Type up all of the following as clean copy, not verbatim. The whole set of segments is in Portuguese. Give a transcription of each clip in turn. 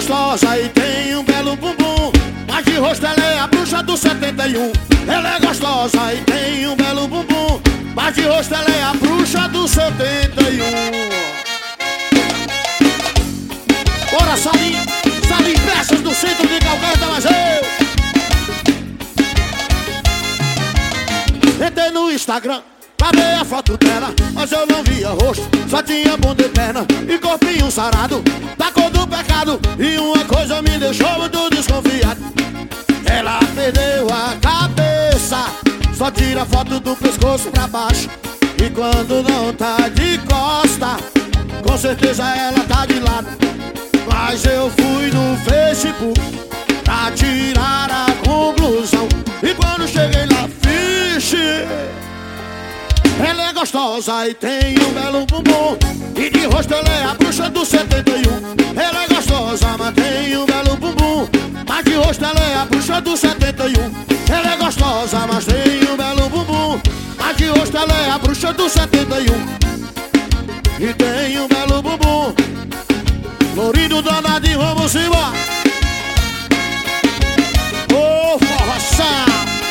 gostosa e tem um belo bumbum, mas de rosto ela é a bruxa do 71. Ela é gostosa e tem um belo bumbum, mas de rosto ela é a bruxa do 71. Bora, Salim Peças do centro de Calcaia, mas eu entrei no Instagram pra ver a foto dela, mas eu não via rosto, só tinha bunda e perna e corpinho sarado, da cor do pecado. E uma coisa me deixou muito desconfiado: ela perdeu a cabeça, só tira foto do pescoço pra baixo, e quando não tá de costa, com certeza ela tá de lado. Mas eu fui no Facebook pra tirar a conclusão, e quando cheguei lá, vixe, ela é gostosa e tem um belo bumbum, e de rosto ela é a bruxa do 71. Ela é gostosa, mas tem um belo bumbum, mas de rosto ela é a bruxa do 71. Ela é gostosa, mas tem um belo bumbum, mas de rosto ela é a bruxa do 71. E tem um belo bumbum, lourinho danadinho, vamos embora. Ô, forroção!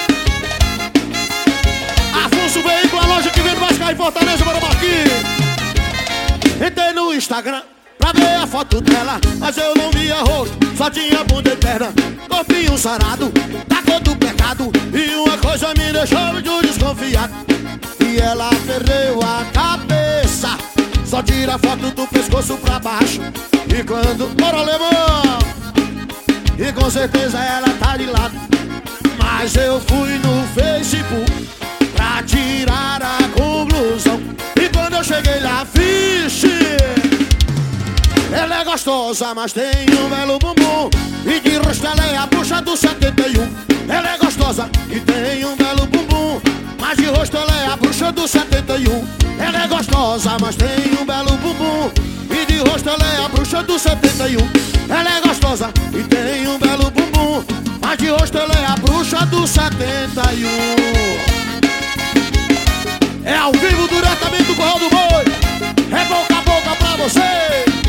Afonso Veículo, a loja que vem do Vasco em Fortaleza, bora aqui. Entrei no Instagram pra ver a foto dela, mas eu não via rosto, só tinha bunda e perna, corpinho sarado, da cor do pecado. E uma coisa me deixou muito desconfiado: e ela perdeu a cabeça, só tira foto do pescoço pra baixo, e quando... Bora, alemão! E com certeza ela tá de lado. Mas eu fui no Facebook pra tirar a conclusão, e quando eu cheguei lá, vixe, ela é gostosa, mas tem um belo bumbum, e de rosto ela é a bruxa do 71. Ela é gostosa e tem um belo bumbum, mas de rosto ela é a bruxa do 71. Ela é gostosa, mas tem um belo bumbum, e de rosto ela é a bruxa do 71. Ela é gostosa e tem um belo bumbum, mas de rosto ela é a bruxa do 71. É ao vivo, diretamente do Corral do Boi, é boca a boca pra você.